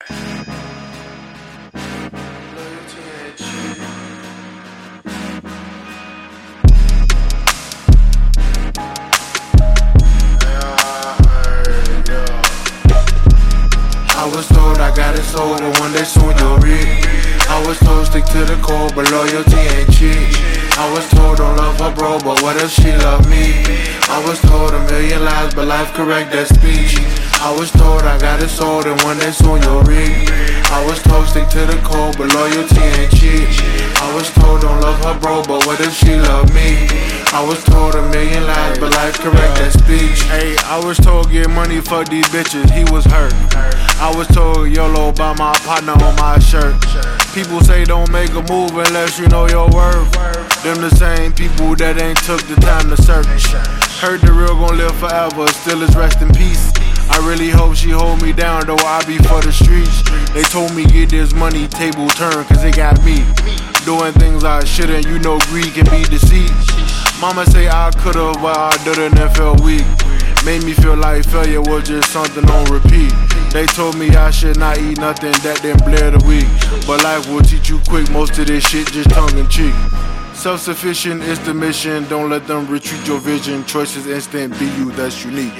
I was told I got it sold, but one day soon you'll reap. I was told stick to the core, but loyalty ain't cheap. I was told don't love her bro, but what if she love me? I was told a million lies, but life correct that speech. I was told I got it sold, and one day soon you'll reap. I was told stick to the core, but loyalty ain't cheap. I was told don't love her bro, but what if she love me? I was told a million lies, but life correct that speech. Hey, I was told get money, fuck these bitches, he was hurt. I was told YOLO by my partner on my shirt. People say don't make a move unless you know your worth. Them the same people that ain't took the time to search. Heard the real gon' live forever, still is rest in peace. I really hope she hold me down, though I be for the streets. They told me get this money, table turn, cause it got me doing things I shouldn't, you know greed can be deceit. Mama say I could've, but I didn't and felt weak. Made me feel like failure was just something on repeat. They told me I should not eat nothing that didn't blare the week. But life will teach you quick, most of this shit just tongue in cheek. Self-sufficient is the mission, don't let them retreat your vision. Choice is instant, be you, that's unique.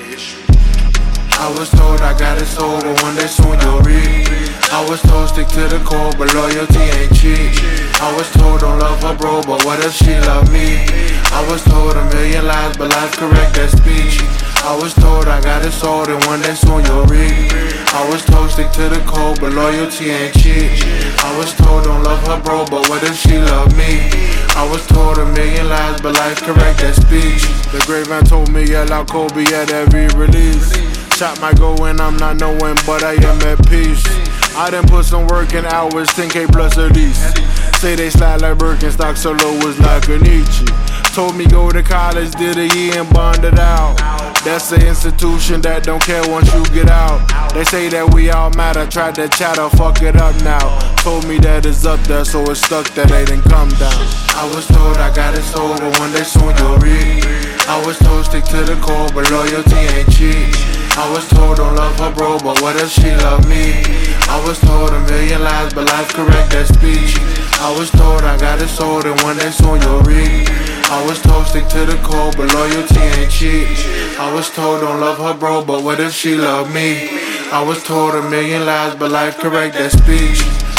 I was told I got it sold, but one day soon you'll reap. I was told stick to the core, but loyalty ain't cheap. I was told don't love her bro, but what if she love me? I was told a million lies, but life correct that speech. I was told I got it sold, and one day soon you'll reap. I was told stick to the core, but loyalty ain't cheap. I was told don't love her bro, but what if she love me? I was told a million lies, but life correct that speech. The great man told me yell out Kobe at every release. Shot might go when I'm not knowing, but I am at peace. I done put some work in hours, 10K plus at least. Say they slide like Birkenstock, solo was like a Nietzsche. Told me go to college, did a year and bonded out. That's an institution that don't care once you get out. They say that we all matter, tried to chatter, fuck it up now. Told me that it's up there, so it's stuck that they didn't come down. I was told I got it sold, but one day soon you'll reap. I was told stick to the core, but loyalty ain't cheap. I was told don't love her bro, but what if she love me? I was told a million lies, but life correct that speech. I was told I got it sold, and one day soon you'll reap. I was told stick to the core, but loyalty ain't cheap. I was told don't love her bro, but what if she love me? I was told a million lies, but life correct that speech.